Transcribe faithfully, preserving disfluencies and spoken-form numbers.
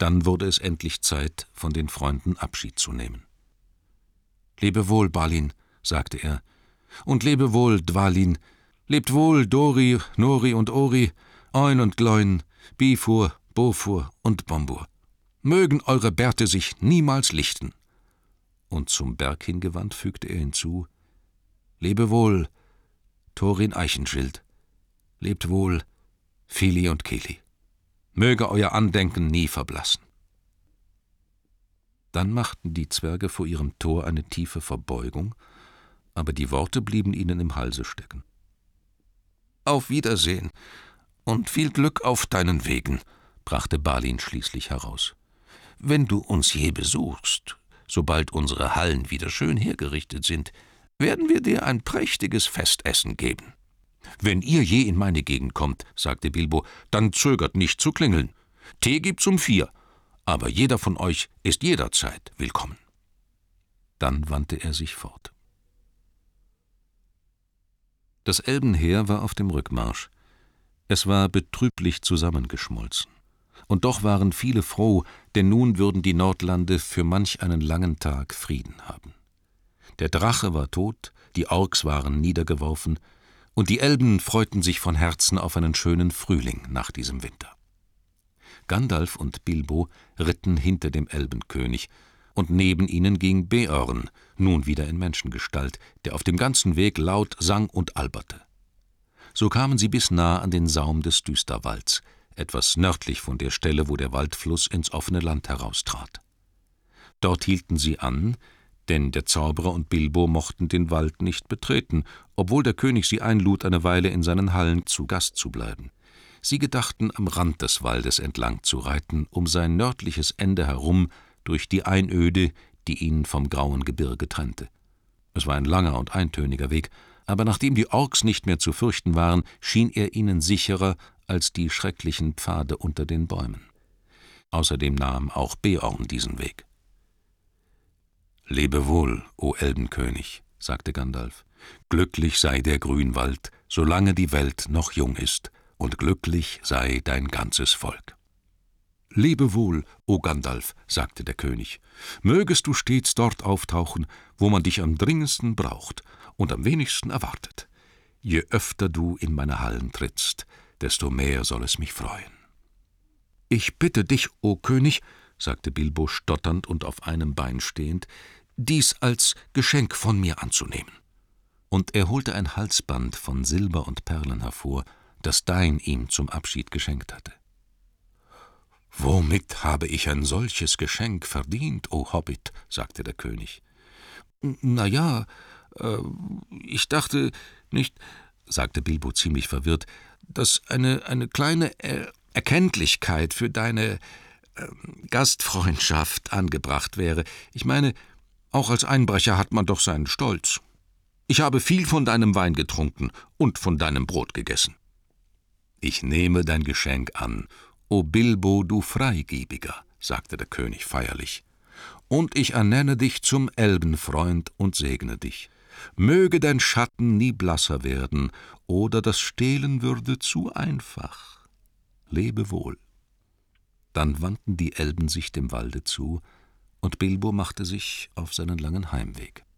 Dann wurde es endlich Zeit, von den Freunden Abschied zu nehmen. »Lebe wohl, Balin«, sagte er, »und lebe wohl, Dvalin. Lebt wohl, Dori, Nori und Ori, Oin und Gloin, Bifur, Bofur und Bombur. Mögen eure Bärte sich niemals lichten.« Und zum Berg hingewandt fügte er hinzu, »Lebe wohl, Thorin Eichenschild. Lebt wohl, Fili und Kili. Möge euer Andenken nie verblassen.« Dann machten die Zwerge vor ihrem Tor eine tiefe Verbeugung, aber die Worte blieben ihnen im Halse stecken. »Auf Wiedersehen und viel Glück auf deinen Wegen«, brachte Balin schließlich heraus. »Wenn du uns je besuchst, sobald unsere Hallen wieder schön hergerichtet sind, werden wir dir ein prächtiges Festessen geben.« »Wenn ihr je in meine Gegend kommt«, sagte Bilbo, »dann zögert nicht zu klingeln. Tee gibt's um vier, aber jeder von euch ist jederzeit willkommen.« Dann wandte er sich fort. Das Elbenheer war auf dem Rückmarsch. Es war betrüblich zusammengeschmolzen. Und doch waren viele froh, denn nun würden die Nordlande für manch einen langen Tag Frieden haben. Der Drache war tot, die Orks waren niedergeworfen, und die Elben freuten sich von Herzen auf einen schönen Frühling nach diesem Winter. Gandalf und Bilbo ritten hinter dem Elbenkönig, und neben ihnen ging Beorn, nun wieder in Menschengestalt, der auf dem ganzen Weg laut sang und alberte. So kamen sie bis nah an den Saum des Düsterwalds, etwas nördlich von der Stelle, wo der Waldfluss ins offene Land heraustrat. Dort hielten sie an, denn der Zauberer und Bilbo mochten den Wald nicht betreten, obwohl der König sie einlud, eine Weile in seinen Hallen zu Gast zu bleiben. Sie gedachten, am Rand des Waldes entlang zu reiten, um sein nördliches Ende herum, durch die Einöde, die ihn vom grauen Gebirge trennte. Es war ein langer und eintöniger Weg, aber nachdem die Orks nicht mehr zu fürchten waren, schien er ihnen sicherer als die schrecklichen Pfade unter den Bäumen. Außerdem nahm auch Beorn diesen Weg. »Lebe wohl, o Elbenkönig«, sagte Gandalf. »Glücklich sei der Grünwald, solange die Welt noch jung ist, und glücklich sei dein ganzes Volk.« »Lebe wohl, o Gandalf«, sagte der König. »Mögest du stets dort auftauchen, wo man dich am dringendsten braucht und am wenigsten erwartet. Je öfter du in meine Hallen trittst, desto mehr soll es mich freuen.« »Ich bitte dich, o König«, sagte Bilbo stotternd und auf einem Bein stehend, »dies als Geschenk von mir anzunehmen.« Und er holte ein Halsband von Silber und Perlen hervor, das Dain ihm zum Abschied geschenkt hatte. »Womit habe ich ein solches Geschenk verdient, o Hobbit?« sagte der König. »Na ja, äh, ich dachte nicht«, sagte Bilbo ziemlich verwirrt, »dass eine, eine kleine äh, Erkenntlichkeit für deine äh, Gastfreundschaft angebracht wäre. Ich meine, auch als Einbrecher hat man doch seinen Stolz. Ich habe viel von deinem Wein getrunken und von deinem Brot gegessen.« »Ich nehme dein Geschenk an, o Bilbo, du Freigebiger«, sagte der König feierlich, »und ich ernenne dich zum Elbenfreund und segne dich. Möge dein Schatten nie blasser werden, oder das Stehlen würde zu einfach. Lebe wohl.« Dann wandten die Elben sich dem Walde zu, und Bilbo machte sich auf seinen langen Heimweg.